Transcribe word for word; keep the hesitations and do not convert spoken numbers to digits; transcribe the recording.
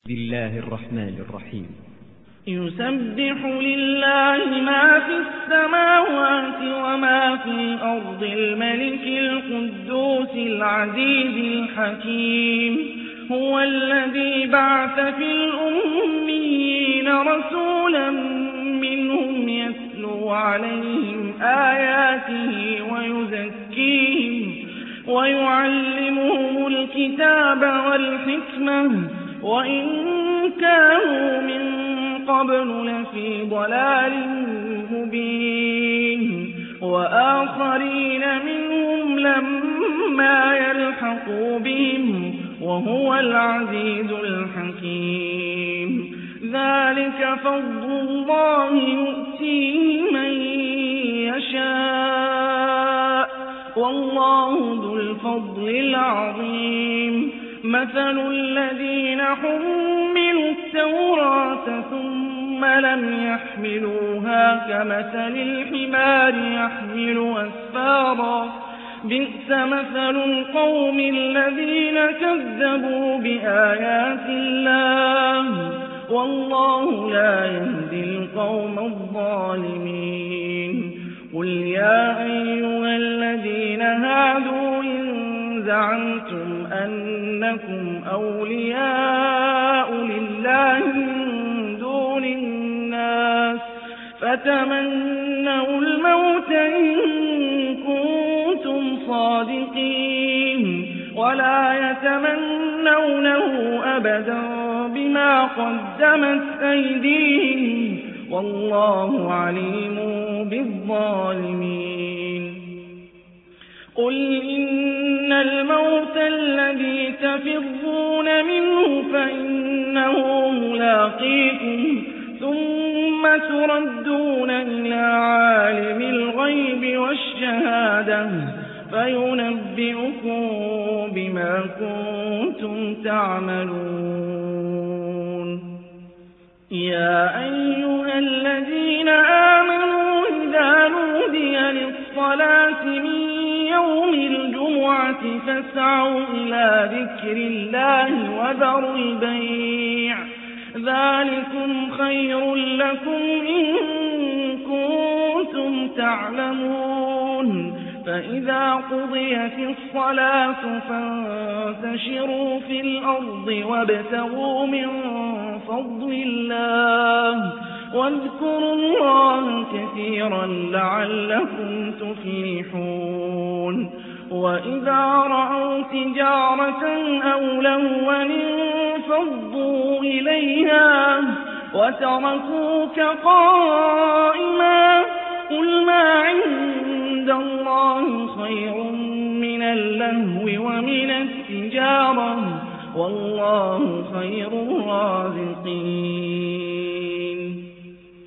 بسم الله الرحمن الرحيم. يسبح لله ما في السماوات وما في الأرض الملك القدوس العزيز الحكيم. هو الذي بعث في الأميين رسولا منهم يتلو عليهم آياته ويزكيهم ويعلمهم الكتاب والحكمة وإن كانوا من قبل لفي ضلال مبين، وآخرين منهم لما يلحقوا بهم وهو العزيز الحكيم. ذلك فضل الله يؤتيه من يشاء والله ذو الفضل العظيم. مثل الذين حملوا التوراة ثم لم يحملوها كمثل الحمار يحمل أسفارا، بئس مثل القوم الذين كذبوا بآيات الله والله لا يهدي القوم الظالمين. قل يا أيها الذين هادوا إن زعمتم أنكم أولياء لله من دون الناس فتمنوا الموت إن كنتم صادقين ولا يتمنونه أبدا بما قدمت أيديهم والله عليم بالظالمين. قل إن الموت الذي تفرون منه فإنه ملاقيكم ثم تردون إلى عالم الغيب والشهادة فينبئكم بما كنتم تعملون. يا أيها الذين آمنوا إذا نودي للصلاة من يوم الجمعة فاسعوا إلى ذكر الله وذروا البيع ذلكم خير لكم إن كنتم تعلمون. فإذا قضيت الصلاة فانتشروا في الأرض وابتغوا من فضل الله واذكروا الله كثيرا لعلكم تفلحون. وإذا رأوا تجارة أو لهوا انفضوا إليها وتركوك قائما قل ما عند الله خير من اللهو ومن التجارة والله خير الرازقين.